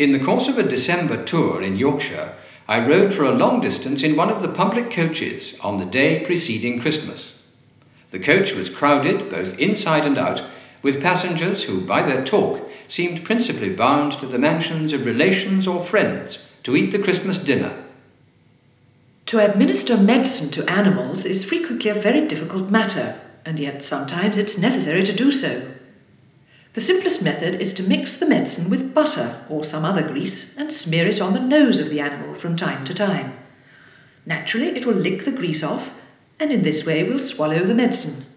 In the course of a December tour in Yorkshire, I rode for a long distance in one of the public coaches on the day preceding Christmas. The coach was crowded both inside and out, with passengers who, by their talk, seemed principally bound to the mansions of relations or friends to eat the Christmas dinner. To administer medicine to animals is frequently a very difficult matter, and yet sometimes it's necessary to do so. The simplest method is to mix the medicine with butter or some other grease and smear it on the nose of the animal from time to time. Naturally, it will lick the grease off, and in this way will swallow the medicine.